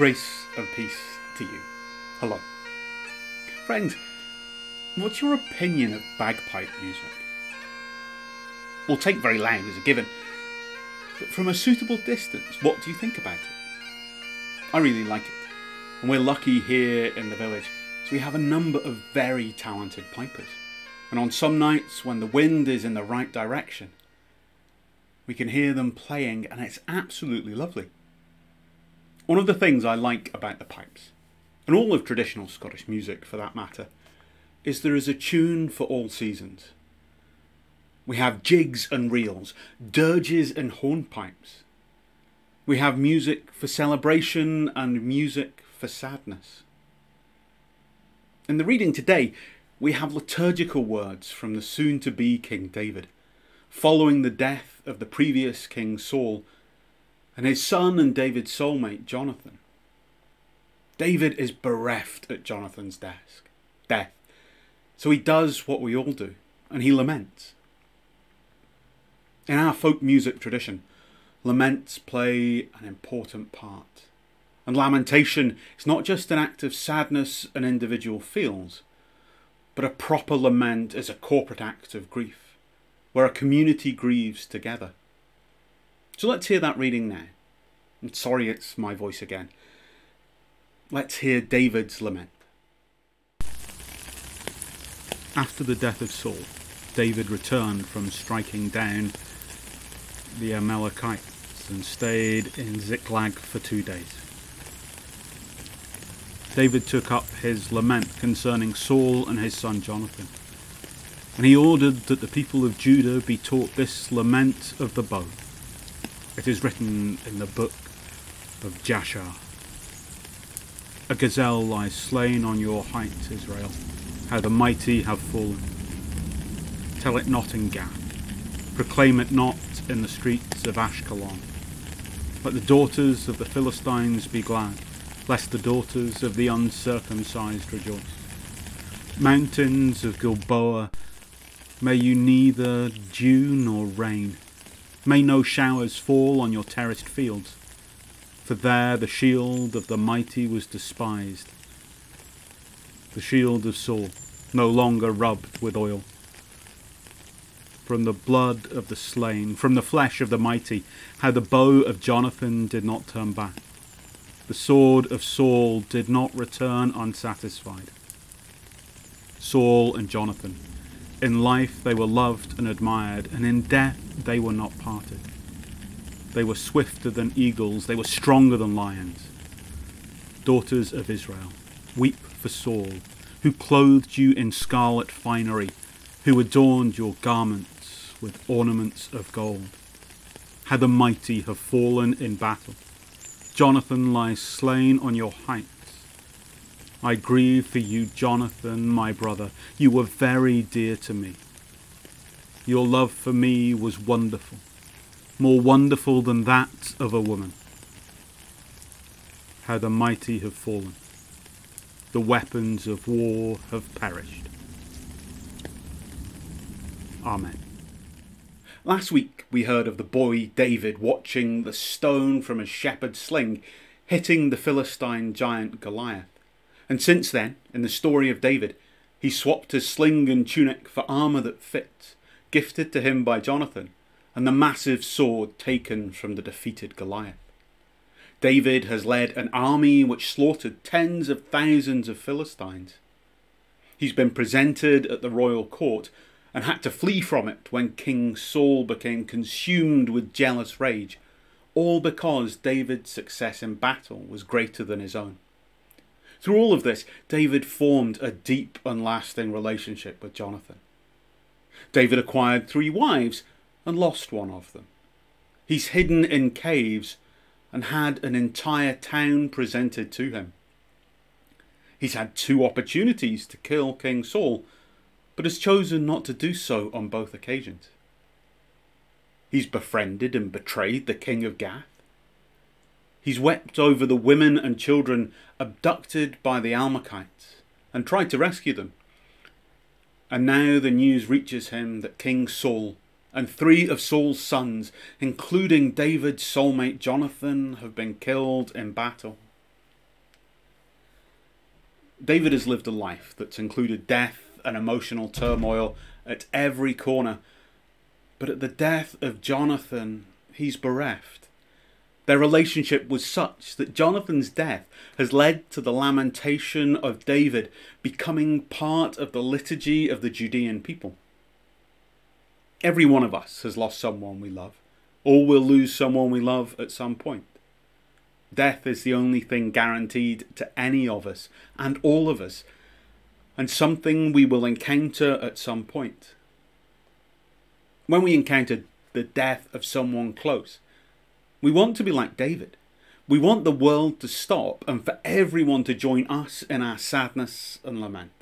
Grace and peace to you. Hello. Friend, what's your opinion of bagpipe music? We'll take very loud as a given, but from a suitable distance, what do you think about it? I really like it, and we're lucky here in the village, so we have a number of very talented pipers. And on some nights when the wind is in the right direction, we can hear them playing, and it's absolutely lovely. One of the things I like about the pipes, and all of traditional Scottish music for that matter, is there is a tune for all seasons. We have jigs and reels, dirges and hornpipes. We have music for celebration and music for sadness. In the reading today, we have liturgical words from the soon-to-be King David, following the death of the previous King Saul and his son and David's soulmate Jonathan. David is bereft at Jonathan's death, so he does what we all do, and he laments. In our folk music tradition, laments play an important part. And lamentation is not just an act of sadness an individual feels, but a proper lament is a corporate act of grief, where a community grieves together. So let's hear that reading now. I'm sorry it's my voice again. Let's hear David's lament. After the death of Saul, David returned from striking down the Amalekites and stayed in Ziklag for 2 days. David took up his lament concerning Saul and his son Jonathan, and he ordered that the people of Judah be taught this lament of the bow. It is written in the book of Jashar. A gazelle lies slain on your height, Israel, how the mighty have fallen. Tell it not in Gath, proclaim it not in the streets of Ashkelon. Let the daughters of the Philistines be glad, lest the daughters of the uncircumcised rejoice. Mountains of Gilboa, may you neither dew nor rain. May no showers fall on your terraced fields, for there the shield of the mighty was despised, the shield of Saul, no longer rubbed with oil. From the blood of the slain, from the flesh of the mighty, how the bow of Jonathan did not turn back. The sword of Saul did not return unsatisfied. Saul and Jonathan, in life they were loved and admired, and in death they were not parted. They were swifter than eagles, they were stronger than lions. Daughters of Israel, weep for Saul, who clothed you in scarlet finery, who adorned your garments with ornaments of gold. How the mighty have fallen in battle. Jonathan lies slain on your heights. I grieve for you, Jonathan, my brother. You were very dear to me. Your love for me was wonderful, more wonderful than that of a woman. How the mighty have fallen. The weapons of war have perished. Amen. Last week we heard of the boy David watching the stone from a shepherd's sling hitting the Philistine giant Goliath. And since then, in the story of David, he swapped his sling and tunic for armour that fits, gifted to him by Jonathan, and the massive sword taken from the defeated Goliath. David has led an army which slaughtered tens of thousands of Philistines. He's been presented at the royal court and had to flee from it when King Saul became consumed with jealous rage, all because David's success in battle was greater than his own. Through all of this, David formed a deep and lasting relationship with Jonathan. David acquired 3 wives and lost one of them. He's hidden in caves and had an entire town presented to him. He's had 2 opportunities to kill King Saul, but has chosen not to do so on both occasions. He's befriended and betrayed the king of Gath. He's wept over the women and children abducted by the Amalekites and tried to rescue them. And now the news reaches him that King Saul and 3 of Saul's sons, including David's soulmate Jonathan, have been killed in battle. David has lived a life that's included death and emotional turmoil at every corner. But at the death of Jonathan, he's bereft. Their relationship was such that Jonathan's death has led to the lamentation of David becoming part of the liturgy of the Judean people. Every one of us has lost someone we love, or will lose someone we love at some point. Death is the only thing guaranteed to any of us, and all of us, and something we will encounter at some point. When we encounter the death of someone close, we want to be like David. We want the world to stop and for everyone to join us in our sadness and lament.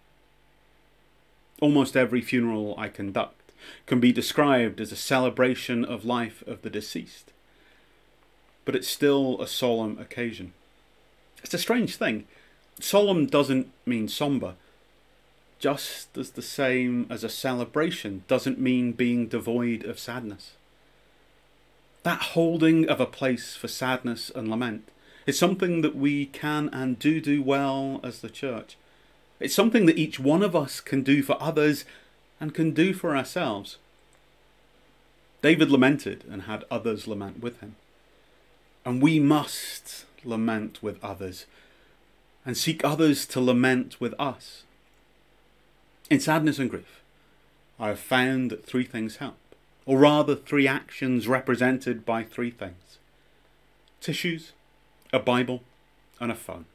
Almost every funeral I conduct can be described as a celebration of life of the deceased. But it's still a solemn occasion. It's a strange thing. Solemn doesn't mean sombre, just as the same as a celebration doesn't mean being devoid of sadness. That holding of a place for sadness and lament is something that we can and do well as the church. It's something that each one of us can do for others and can do for ourselves. David lamented and had others lament with him. And we must lament with others and seek others to lament with us. In sadness and grief, I have found that three things help, or rather three actions represented by three things: tissues, a Bible, and a phone.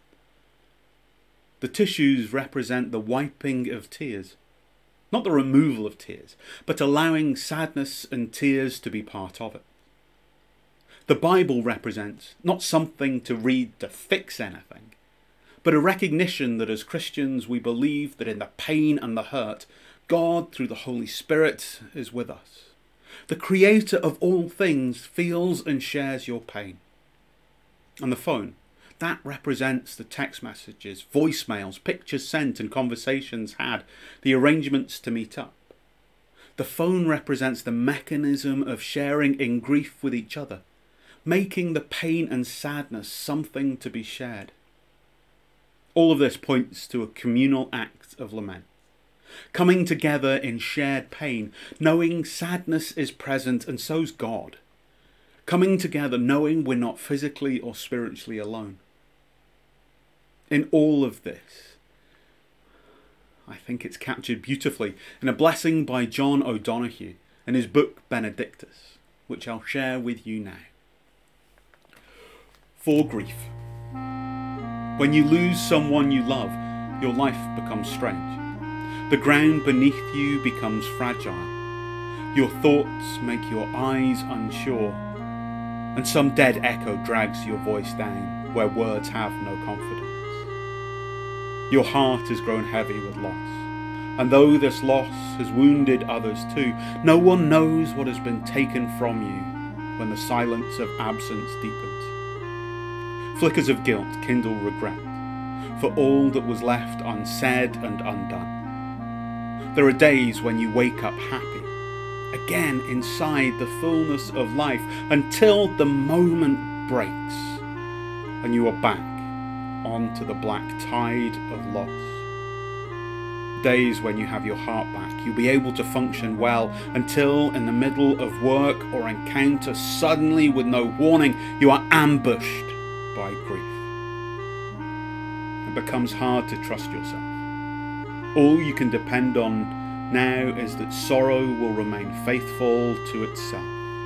The tissues represent the wiping of tears, not the removal of tears, but allowing sadness and tears to be part of it. The Bible represents not something to read to fix anything, but a recognition that as Christians we believe that in the pain and the hurt, God, through the Holy Spirit, is with us. The Creator of all things feels and shares your pain. And the phone, that represents the text messages, voicemails, pictures sent and conversations had, the arrangements to meet up. The phone represents the mechanism of sharing in grief with each other, making the pain and sadness something to be shared. All of this points to a communal act of lament. Coming together in shared pain, knowing sadness is present and so's God. Coming together knowing we're not physically or spiritually alone. In all of this, I think it's captured beautifully in a blessing by John O'Donoghue in his book Benedictus, which I'll share with you now. For grief. When you lose someone you love, your life becomes strange. The ground beneath you becomes fragile. Your thoughts make your eyes unsure, and some dead echo drags your voice down where words have no confidence. Your heart has grown heavy with loss, and though this loss has wounded others too, no one knows what has been taken from you when the silence of absence deepens. Flickers of guilt kindle regret for all that was left unsaid and undone. There are days when you wake up happy, again inside the fullness of life, until the moment breaks and you are back onto the black tide of loss. Days when you have your heart back, you'll be able to function well until in the middle of work or encounter, suddenly with no warning, you are ambushed by grief. It becomes hard to trust yourself. All you can depend on now is that sorrow will remain faithful to itself.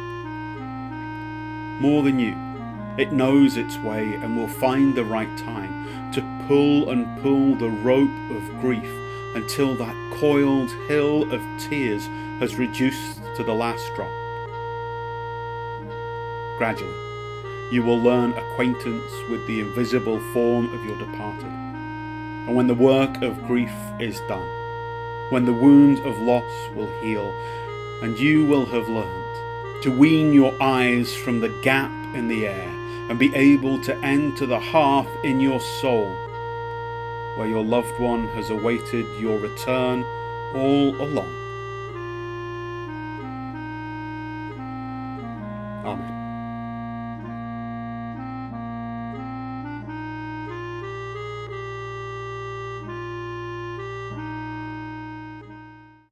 More than you, it knows its way and will find the right time to pull the rope of grief until that coiled hill of tears has reduced to the last drop. Gradually, you will learn acquaintance with the invisible form of your departed. And when the work of grief is done, when the wound of loss will heal, and you will have learned to wean your eyes from the gap in the air and be able to enter the hearth in your soul, where your loved one has awaited your return all along. Amen.